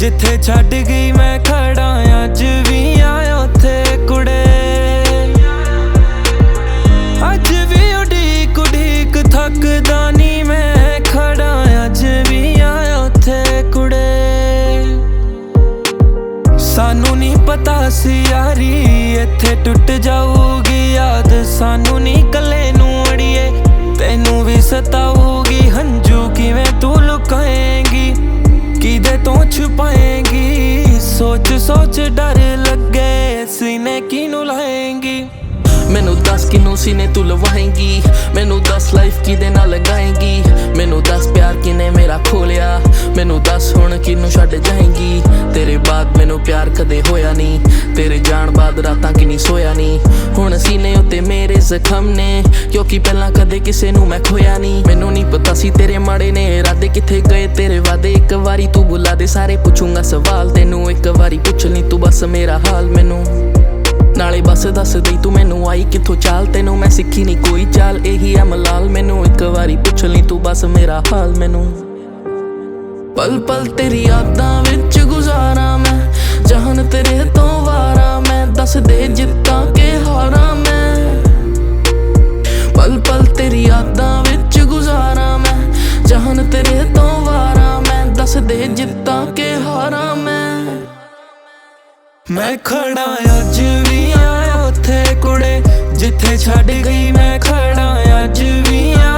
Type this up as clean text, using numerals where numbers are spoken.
जिथे छड्ड गई मैं खड़ा अज भी आया उत्थे कुड़े। अज भी उड़ीक उड़ीक थकदा नी मैं खड़ा अज भी आया उत्थे कुड़े। सानू नी पता सी यारी इत्थे टुट जाऊगी याद, सानू नी कले नू अड़िए तेनू भी सताऊगी। हंजू किवें तू लुकाएंगी किदे तो छुपाएंगी, सोच सोच डर लगे सीने किनू लाएंगी। मैनू दस किनू सीने तू लवाएंगी, मैनू दस लाइफ किदे नाल लगाएंगी, मैनू दस प्यार किने मेरा खोलिया, मैनू दस हुण किनू छड्ड जाएंगी। तेरे बाद मैनू प्यार कदे होया नी, तेरे जान बाद रातां किनी सोया नी। हुण सीने उत्ते मेरे जख्म ने क्योंकि पहलां कदे किसे नू मैं खोया नी। मैनू नहीं पता सी तेरे माड़े ने इरादे किथे गए तेरे वादे। एक वारी तू बुला दे सारे पुछूंगा सवाल तेनू, एक वारी पुछ ली तू बस मेरा हाल मैनू। नाले बस दस दई तू मैनू आई किथों चाल, तेनू मैं सिक्खी नी कोई चाल यही है मलाल। मैनू एक वारी पुछ ली तू बस मेरा हाल मैनू। पल पल तेरी यादां विच गुजारा मैं, जहन तेरे तो वारा मैं, दस दे जित्तां के हारा मैं। पल पल तेरी यादां विच गुजारा मैं, जहन तेरे तो वारा मैं, दस दे जित्तां के हारा मैं। मैं खड़ा अज भी आया उत्थे कुड़े, जिथे छड्ड गई मैं खड़ा अज भी आया